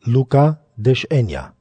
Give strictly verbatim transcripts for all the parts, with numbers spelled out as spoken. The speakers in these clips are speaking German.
Luca desenia.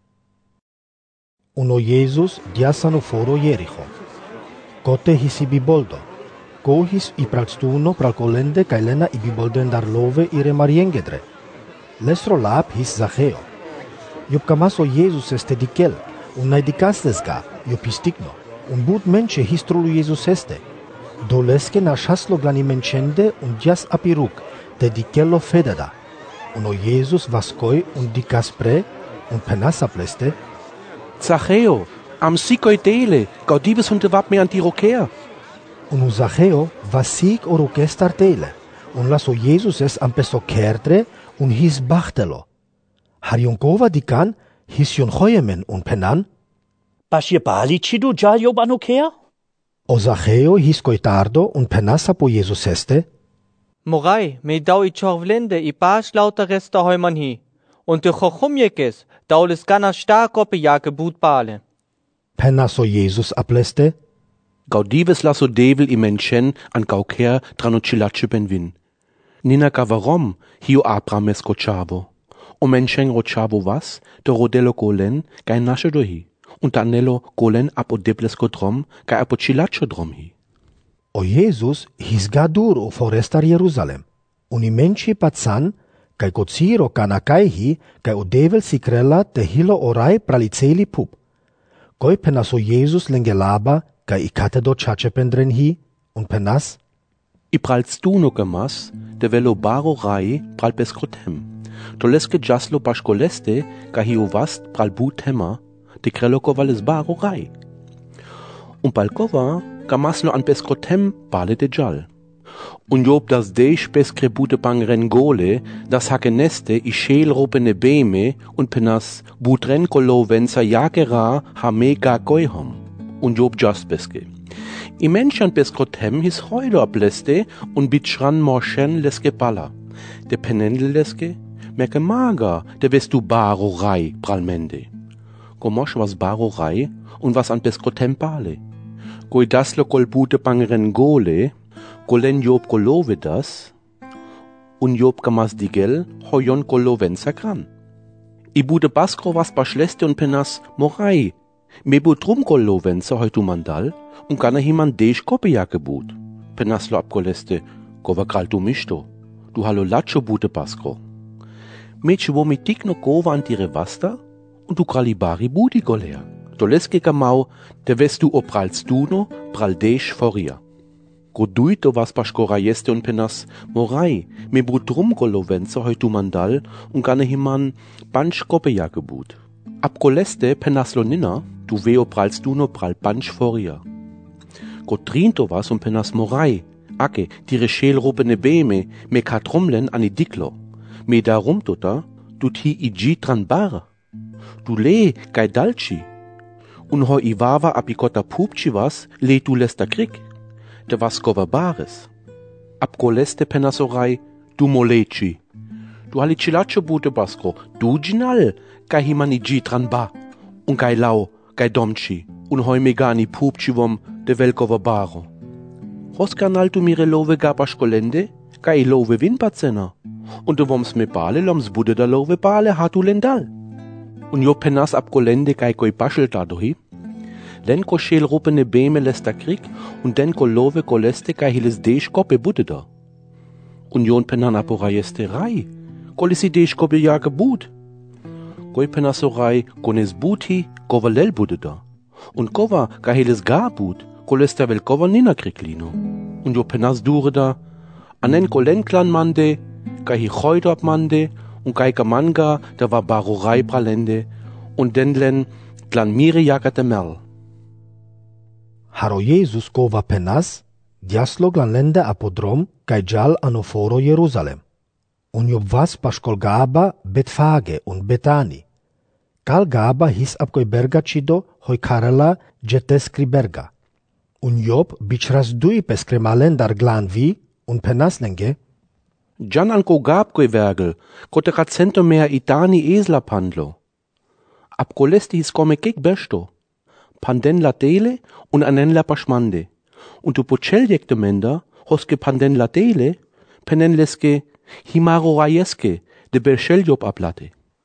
Uno Jesus diasano foro Jericho. Kote hisi biboldo. Kohis i pralstuno pralkolende kailena i bibolden dar love ire mariengedre. Lesro lap his Zacheo. Jup kamaso Jesus este dikel, un naidikastesga, jup istigno, un bud menche histrolu Jesus este. Doleske na šaslo glani menchende un dias apiruk, te dikello fedada. Uno Jesus vaskoi un dicaspre, un penasa pleste. Zacheo, am sikoi dele, gaudibes hunde wap me antirokea. Uno Zacheo vasik orukestar tele, un laso Jesus es am peso kertre, un his bachtelo. Harionkova dikan, his yon hoyemen un penan. Bashir bali chidu jalio banokea? O Zacheo his koitardo un penasa po Jesus este. Morai, me dau i chorvlende i baas lauter resta heuman hi. Und de chochumjekes, daules gana starkoppe jake bootbale. Penaso Jesus apleste. Gaudibes lasso devel i menschen an gauker tranucilace benvin. Nina gavarom hio abrames cochavo. O menschen rochavo vas, de rodello golen, gai nasce dohi. Und anello golen apo debles godrom, gai apo cilace drom hi. O Jesus his gadur o forestar Jerusalem. Uni menci pazan, kai kociro kanakaihi, kai o devel si krella te hilo orai praliceli pup. Koi penas o Jesus lengelaba, kai i katedo chache pendren hi, un penas. I pralts du no gemas, de velo baro rai pral beskrotem. Toleske jaslo pascoleste, kai hi ovast pral butema, de krello kovales baro rai. Un palkova, gamaslo an beskrotem bale de jal. Und job das deisch beskrebute bangren gole, das hakeneste i scheel ropene beme und penas butren kolo venza jagera ha mega goihom. Und job just beske. I menschan beskrotem his heulo ableste und bitschran morschen leske balla. De penendel leske, merke mager, de vestu baro rai pralmende. Gomosch was baro rai und was an beskrotem bale. Goi daslo kol bute bangren gole, golen job kolove das, un job gamas digel, hoyon koloven sakran. I bude baskro was baschleste und penas morai, mebu drum koloven sa heutu mandal, un gana himan deisch kopejake bud. Penaslo abkoleste, gova kraltu misto, du hallo lacho bute baskro. Meche wo mit digno gova antire vasta, und du kralibari budi golea. Toleske gamau, de vestu o prals duno, pral deisch foria. Goduito was paskora jeste un penas morai, me brutrum golovenza heutu mandal, un gane himan bansch kopeja gebut. Abkoleste penaslo nina, du veo prals duno pral bansch foria. Godrinto was un penas morai, ake, tire scheel rupene beme, me katrumlen ani diklo. Me darum tota, du ti igi tran bar. Du le, gai dalci. Un ho iwava apikota pupci was, le tu lesta krik. De vaskova bares. Abkoleste penasorai, du moleci. Du halicilace bute basko, du ginal, gai himani gitran ba. Un gai lau, gai domci, un hoi megani pupcivom de velkova baro. Hoskanal tu mire love ga baskolende, gai love vinpacena. Und du woms me bale loms bude da love bale hatu lendal. Un jo penas abkolende gai goi baschel dadohi. Len ko scheel rupene beme lesta krik und den ko love ko leste kai hiles deisch koppe bude da. Und jon penan aporaieste rai, ko lisi deisch koppe jage bud. Goi penasorai kones buti kova lel bude da. Und kova kai hiles ga bud, ko lesta vel kova nina kriklino. Und jo penas dure da, anen ko len klan mande, kai hi choido ab mande, und kai ka manga da war barorai pralende, und den len klan mire jagate mel. Haro Jesus kova penas, diaslo glanlende apodrom, kai jal anoforo Jerusalem. Un job vas paskol gaba Betfage und Betani. Kal gaba his apkoi berga cido hoi karela jeteskri berga. Un job bichras dui peskremalen dar glanvi un penas lenge. Jan anko gab koi vergel, kote racento mea itani esla pandlo. Abkolesti his komme kik besto. Panden la dele und anen la paschmande. Und du pocheljekte menda, hoske panden la dele, penen leske himaro rajeske, de belscheljob ablate.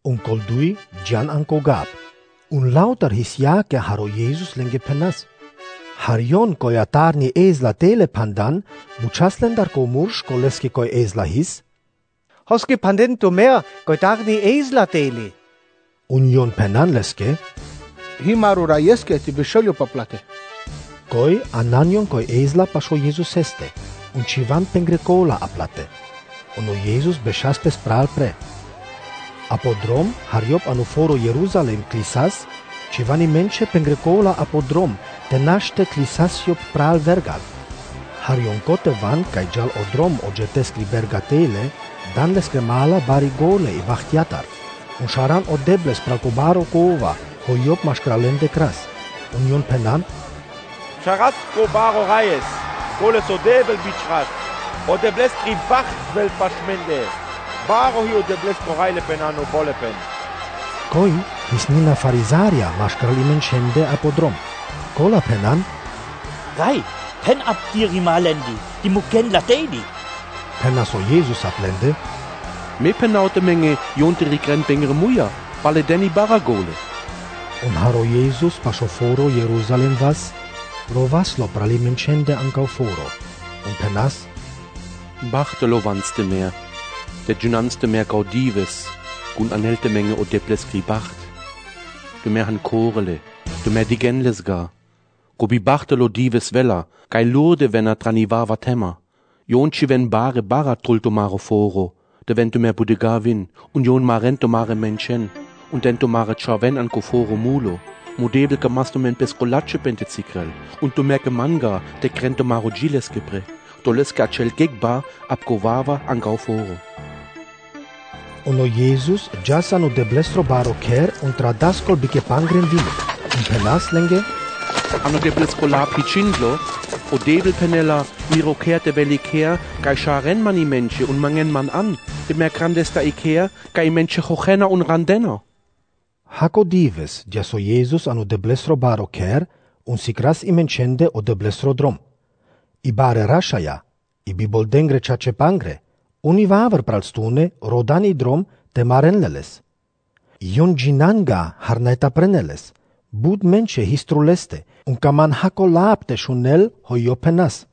un coldui Gian anco gab. Un lauter hisja che haro Jesus lenge penas. Harion coi atarni esla tele pandan, buchaslen dar ko mursh koleski coi esla his. Hoske pandento mer, godarni esla tele. Union penan leske, Himaru rajeske ti bešelju pa plate. coi ananion coi esla pasho Jesus este, un civan pengrecola aplate. Uno Jesus beshaspes pral pre. Apodrom hariop anuforo Jerusalem clisas, civani menche pengrecola apodrom, tenaște clisasiop pral vergal. Harion cote van cae gial odrom ogetescri bergatele, dan les cremala barigole i vachtiatar. Un sharan odebles pral cobaro cova, hoiop mascralende cras. Union penan, Sharat cobaro raies, coles odebel bichrat, odebles tribacht vel pashmende, baro hi odebles coraile penano bolepen. coi hisnina farisaria mascralimen scende apodrom. Cola penan, Rai, pen ab diri malendi, die mugen lateli. penaso Jesus aplende, Me penaute menge jonteri gren bengere muja, balle deni baragole. un haro Jesus pasho foro Jerusalem vas, rovaslo pralimen scende ancau foro. Un penas, Bachtelo vanste meer, der junanste meer gaudives, gun anelte menge o deples bacht. Du mer han korele, du mer digenles ga. Gobi bachtelo dives vella, gai lurde venna tranivava tema. Jonci ven bare bara trulto maro foro, de vento mer budegavin, un jon marento mare menchen, un dento mare chaven anco foro mulo. Modebel gemasto men pescolacce pente zikrel, und du merke manga, de crento maro giles gebre. Toleska cel gegba abgovava angau foro. uno Jesus jasano de blestro baro ker un tradascol bique pangren vino. Un penas lenge, Ano debles cola picindlo, o debel penella miro kerte veliker, gai sharen mani menche un mangen man an, de mer grandesta iker, gai menche hochena un randena. haco dives jaso Jesus ano de blestro baro ker un sicras imencende o de blestro drom. I bare rashaya, i bibol dengre chace pangre, uni vaver pral stune rodani drom te marenleles. Ion ginanga harneta preneles, bud menche histruleste, un kaman haco lapte shunel hoio penas.